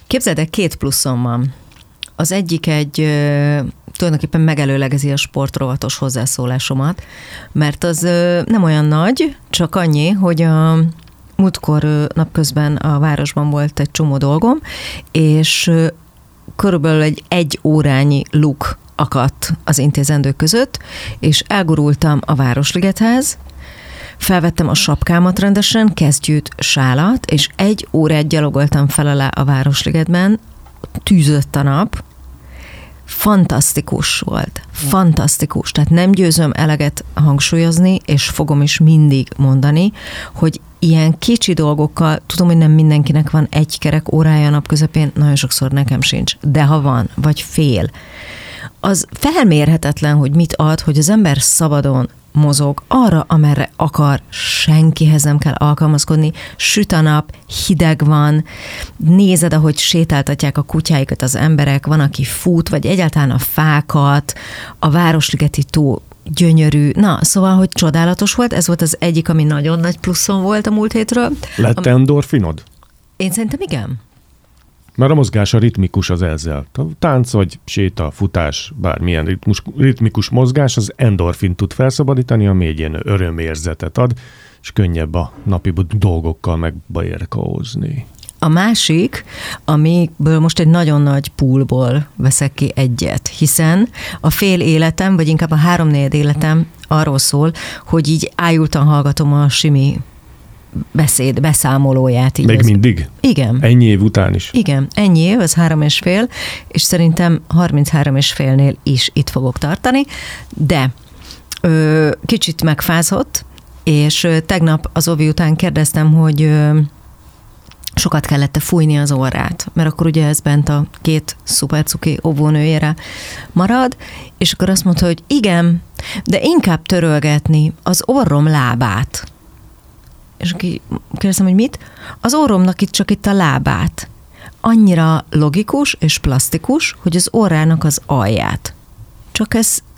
Képzeld el, 2 pluszom van. Az egyik tulajdonképpen megelőlegezi a sportrovatos hozzászólásomat, mert az nem olyan nagy, csak annyi, hogy a múltkor napközben a városban volt egy csomó dolgom, és körülbelül egy órányi luk akadt az intézendők között, és elgurultam a Városligethez, felvettem a sapkámat rendesen, kesztyűt, sálat, és 1 órát gyalogoltam fel alá a Városligetben, tűzött a nap, fantasztikus volt. Fantasztikus. Tehát nem győzöm eleget hangsúlyozni, és fogom is mindig mondani, hogy ilyen kicsi dolgokkal, tudom, hogy nem mindenkinek van 1 kerek órája a nap közepén, nagyon sokszor nekem sincs, de ha van, vagy fél, az felmérhetetlen, hogy mit ad, hogy az ember szabadon mozog arra, amerre akar, senkihez nem kell alkalmazkodni, süt a nap, hideg van, nézed, ahogy sétáltatják a kutyáikat az emberek, van, aki fut, vagy egyáltalán a fákat, a Városligeti tó gyönyörű. Na, szóval, hogy csodálatos volt, ez volt az egyik, ami nagyon nagy pluszon volt a múlt hétről. Lett endorfinod? Én szerintem igen. Mert a mozgás a ritmikus az ezzel. A tánc vagy séta, futás, bármilyen ritmikus mozgás az endorfin tud felszabadítani, ami egy ilyen örömérzetet ad, és könnyebb a napi dolgokkal megbajérkaózni. A másik, amiből most egy nagyon nagy poolból veszek ki egyet, hiszen a fél életem, vagy inkább a 3/4 életem arról szól, hogy így ájultan hallgatom a Simi beszámolóját. Így még mindig? Igen. Ennyi év után is? Igen, ennyi év, az 3,5, és szerintem 33,5-nél is itt fogok tartani, de kicsit megfázott, és tegnap az Ovi után kérdeztem, hogy sokat kellett fújni az orrát, mert akkor ugye ez bent a 2 szupercuki óvónőjére marad, és akkor azt mondta, hogy igen, de inkább törölgetni az orrom lábát. És kérdeztem, hogy mit? Az orromnak itt a lábát. Annyira logikus és plastikus, hogy az orrának az alját. Csak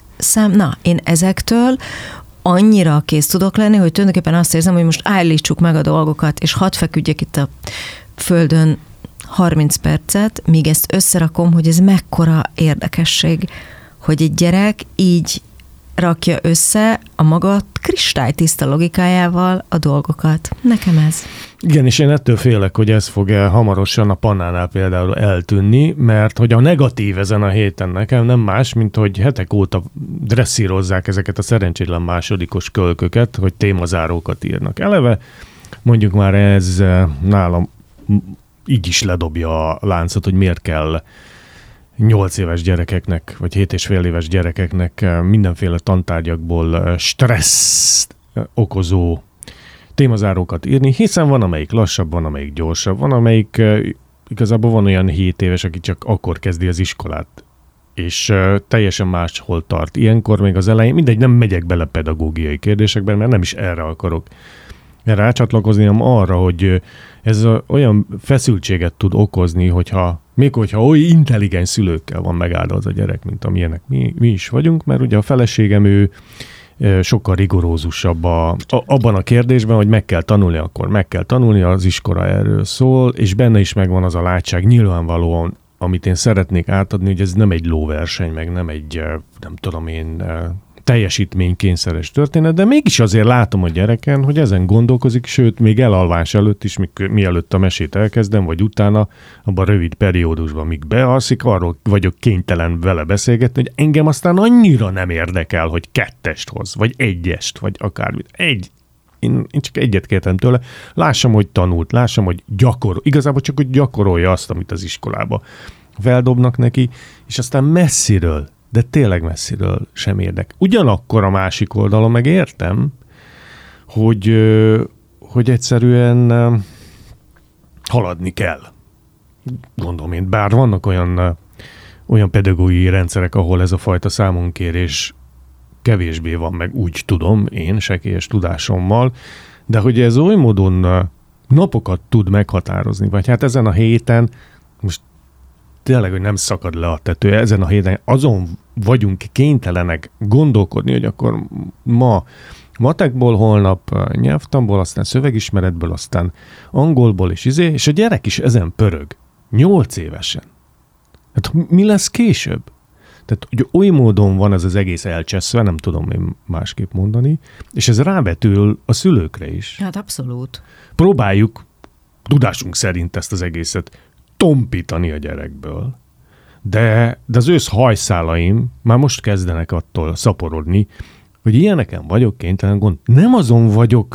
én ezektől annyira kész tudok lenni, hogy tulajdonképpen azt érzem, hogy most állítsuk meg a dolgokat, és hadd feküdjek itt a földön 30 percet, míg ezt összerakom, hogy ez mekkora érdekesség, hogy egy gyerek így rakja össze a maga kristálytiszta logikájával a dolgokat. Nekem ez. Igen, és én ettől félek, hogy ez fog hamarosan a Pannánál például eltűnni, mert hogy a negatív ezen a héten nekem nem más, mint hogy hetek óta dresszírozzák ezeket a szerencsétlen másodikos kölköket, hogy témazárókat írnak. Eleve mondjuk már ez nálam így is ledobja a láncot, hogy miért kell 8 éves gyerekeknek, vagy 7,5 éves gyerekeknek mindenféle tantárgyakból stresszt okozó témazárókat írni, hiszen van, amelyik lassabb, van, amelyik gyorsabb, van, amelyik igazából van olyan 7 éves, aki csak akkor kezdi az iskolát, és teljesen máshol tart. Ilyenkor még az elején, mindegy, nem megyek bele pedagógiai kérdésekben, mert nem is erre akarok rácsatlakozni, hanem arra, hogy ez olyan feszültséget tud okozni, hogyha oly intelligens szülőkkel van megáldva a gyerek, mint amilyenek mi is vagyunk, mert ugye a feleségem ő sokkal rigorózusabb abban a kérdésben, hogy meg kell tanulni, akkor meg kell tanulni, az iskola erről szól, és benne is megvan az a látság nyilvánvalóan, amit én szeretnék átadni, hogy ez nem egy lóverseny, meg nem egy, nem tudom én, teljesítménykényszeres történet, de mégis azért látom a gyereken, hogy ezen gondolkozik, sőt, még elalvás előtt is, mielőtt a mesét elkezdem, vagy utána, abban a rövid periódusban, míg bealszik, arról vagyok kénytelen vele beszélgetni, hogy engem aztán annyira nem érdekel, hogy 2-est hoz, vagy 1-est, vagy akármit. Én csak egyet kértem tőle, lássam, hogy tanult, lássam, hogy igazából csak, hogy gyakorolja azt, amit az iskolába feldobnak neki, és aztán messziről, de tényleg messziről sem érdek. Ugyanakkor a másik oldalon meg értem, hogy egyszerűen haladni kell. Gondolom én, bár vannak olyan pedagógiai rendszerek, ahol ez a fajta számonkérés kevésbé van meg, úgy tudom, én sekélyes tudásommal, de hogy ez oly módon napokat tud meghatározni, vagy hát ezen a héten, most tényleg, hogy nem szakad le a tető, ezen a héten azon vagyunk kénytelenek gondolkodni, hogy akkor ma matekból, holnap nyelvtanból, aztán szövegismeretből, aztán angolból és a gyerek is ezen pörög. 8 évesen. Hát mi lesz később? Tehát hogy oly módon van ez az egész elcseszve, nem tudom én másképp mondani, és ez rávetül a szülőkre is. Hát abszolút. Próbáljuk tudásunk szerint ezt az egészet tompítani a gyerekből, de az ősz hajszálaim már most kezdenek attól szaporodni, hogy ilyeneken vagyok kénytelen nem azon vagyok,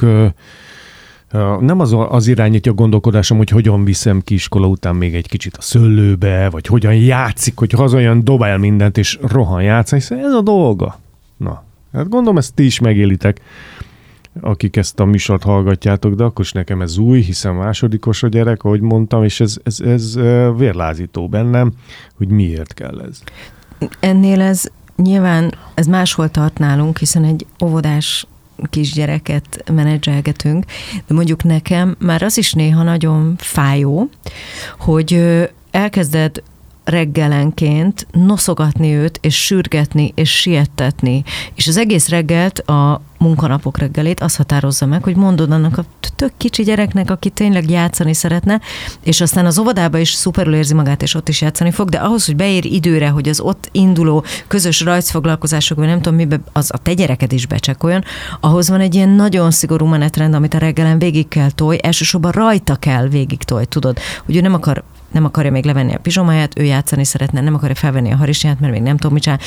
nem az irányítja a gondolkodásom, hogy hogyan viszem ki iskola után még egy kicsit a szőlőbe, vagy hogyan játszik, hogy hazajön, dobál mindent, és rohan játszani, hiszen ez a dolga. Na, hát gondolom ezt ti is megélitek, akik ezt a műsort hallgatjátok, de akkor is nekem ez új, hiszen másodikos a gyerek, ahogy mondtam, és ez vérlázító bennem, hogy miért kell ez. Ennél nyilván ez máshol tart nálunk, hiszen egy óvodás kisgyereket menedzselgetünk, de mondjuk nekem már az is néha nagyon fájó, hogy elkezded reggelenként noszogatni őt, és sürgetni, és siettetni. És az egész reggelt, a munkanapok reggelét az határozza meg, hogy mondod annak a tök kicsi gyereknek, aki tényleg játszani szeretne, és aztán az óvodába is szuperül érzi magát, és ott is játszani fog, de ahhoz, hogy beér időre, hogy az ott induló közös rajzfoglalkozások, vagy nem tudom mibe, az a te gyereked is becsekkoljon, ahhoz van egy ilyen nagyon szigorú menetrend, amit a reggelen végig kell tolj, elsősorban rajta kell végig tolj, tudod, hogy ő nem akarja még levenni a pizsomáját, ő játszani szeretne, nem akarja felvenni a harisnyát, mert még nem tudom, mit csinál.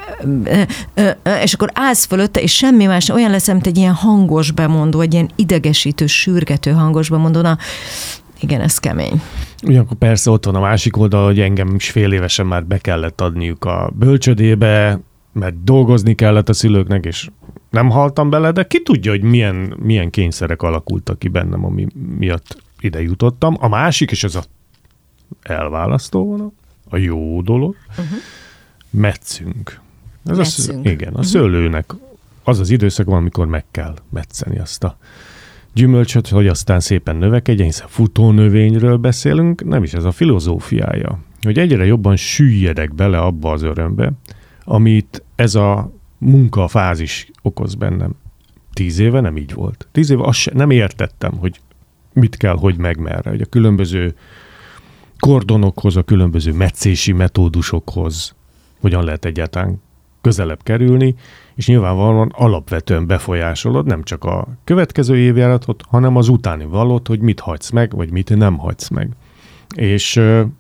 És akkor állsz fölötte, és semmi más, olyan lesz, mint egy ilyen hangos bemondó, egy ilyen idegesítő, sürgető hangos bemondó. Na, igen, ez kemény. Ugyanakkor persze ott van a másik oldal, hogy engem is fél évesen már be kellett adniuk a bölcsödébe, mert dolgozni kellett a szülőknek, és nem haltam bele, de ki tudja, hogy milyen kényszerek alakultak ki bennem, ami miatt ide jutottam. A másik, és ez a elválasztó vonat, a jó dolog, metszünk. Igen, a szőlőnek az az időszak van, amikor meg kell metszeni azt a gyümölcsöt, hogy aztán szépen növekedjen, hiszen futónövényről beszélünk, nem is ez a filozófiája, hogy egyre jobban süllyedek bele abba az örömbe, amit ez a munkafázis okoz bennem. 10 éve nem így volt. 10 éve nem értettem, hogy mit kell, hogy meg merre, hogy a különböző kordonokhoz, a különböző metszési metódusokhoz hogyan lehet egyáltalán közelebb kerülni, és nyilvánvalóan alapvetően befolyásolod nem csak a következő évjáratot, hanem az utáni valót, hogy mit hagysz meg, vagy mit nem hagysz meg. És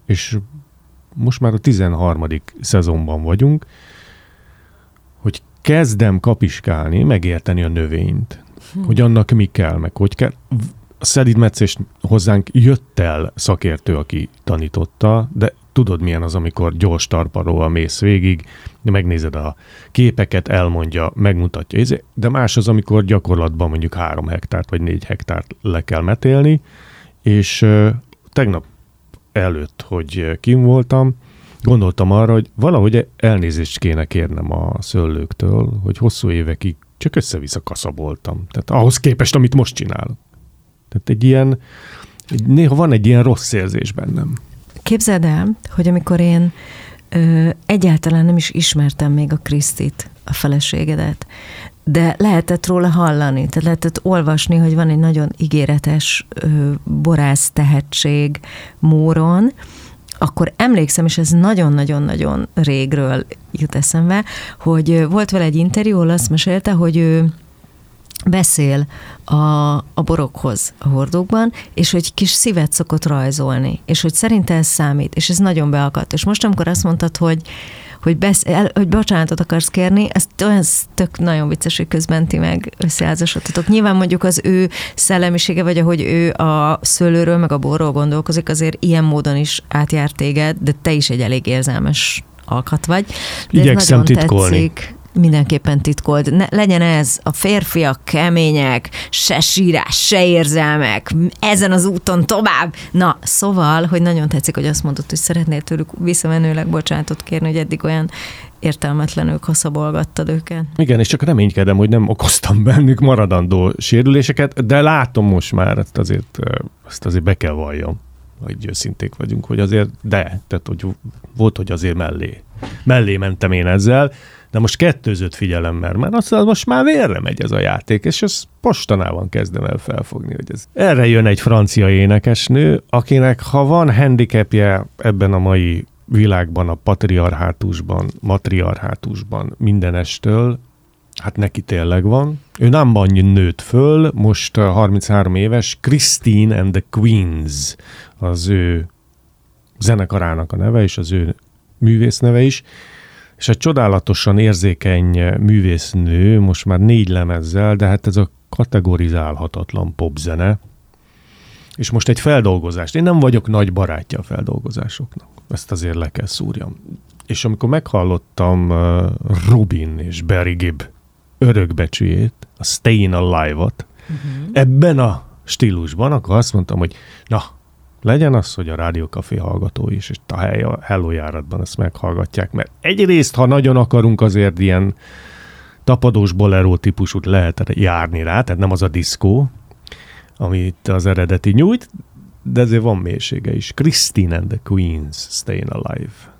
most már a 13. szezonban vagyunk, hogy kezdem kapiskálni, megérteni a növényt, hogy annak mi kell, meg hogy kell. A szelídmetszés hozzánk jött el szakértő, aki tanította, de tudod milyen az, amikor gyors tarparóval mész végig, megnézed a képeket, elmondja, megmutatja, de más az, amikor gyakorlatban mondjuk 3 hektárt vagy 4 hektárt le kell metélni, és tegnap előtt, hogy kim voltam, gondoltam arra, hogy valahogy elnézést kéne kérnem a szőlőktől, hogy hosszú évekig csak össze-vissza kaszaboltam. Tehát ahhoz képest, amit most csinálok. Tehát néha van egy ilyen rossz érzés bennem. Képzeld el, hogy amikor én egyáltalán nem is ismertem még a Krisztit, a feleségedet, de lehetett róla hallani, tehát lehetett olvasni, hogy van egy nagyon ígéretes borász tehetség Móron, akkor emlékszem, és ez nagyon-nagyon-nagyon régről jut eszembe, hogy volt vele egy interjú, ahol azt mesélte, hogy ő beszél a borokhoz a hordókban, és hogy kis szívet szokott rajzolni, és hogy szerinte ez számít, és ez nagyon beakadt. És most, amikor azt mondtad, hogy bocsánatot akarsz kérni, ez olyan tök nagyon vicces, hogy közben ti meg összeházasodtatok. Nyilván mondjuk az ő szellemisége, vagy ahogy ő a szőlőről, meg a borról gondolkozik, azért ilyen módon is átjár téged, de te is egy elég érzelmes alkat vagy. De igyekszem titkolni. Tetszik. Mindenképpen titkold. Legyen ez, a férfiak kemények, se sírás, se érzelmek, ezen az úton tovább. Na, szóval, hogy nagyon tetszik, hogy azt mondod, hogy szeretnél tőlük visszamenőleg bocsánatot kérni, hogy eddig olyan értelmetlenül kaszabolgattad őket. Igen, és csak reménykedem, hogy nem okoztam bennük maradandó sérüléseket, de látom most már, ezt azért be kell valljam. hogy őszinték vagyunk, hogy azért, tehát hogy volt, hogy azért mellé mentem én ezzel, de most kettőzött figyelemmel, mert azt most már vérre megy ez a játék, és ezt mostanában kezdem el felfogni, hogy ez. Erre jön egy francia énekesnő, akinek ha van handicapje ebben a mai világban, a matriarhátusban mindenestől, hát neki tényleg van. Ő nem annyi nőtt föl, most 33 éves, Christine and the Queens az ő zenekarának a neve, és az ő művész neve is, és egy csodálatosan érzékeny művésznő, most már 4 lemezzel, de hát ez a kategorizálhatatlan popzene, és most egy feldolgozást. Én nem vagyok nagy barátja a feldolgozásoknak. Ezt azért le kell szúrjam. És amikor meghallottam Rubin és Barry Gibb örökbecsüjét, a Stayin' Alive-ot, ebben a stílusban, akkor azt mondtam, hogy na, legyen az, hogy a Rádió Café hallgató is, és a Hello járatban ezt meghallgatják, mert egyrészt, ha nagyon akarunk, azért ilyen tapadós bolero típusút lehet járni rá, tehát nem az a diszkó, amit az eredeti nyújt, de ezért van mélysége is. Christine and the Queens, Stayin' Alive.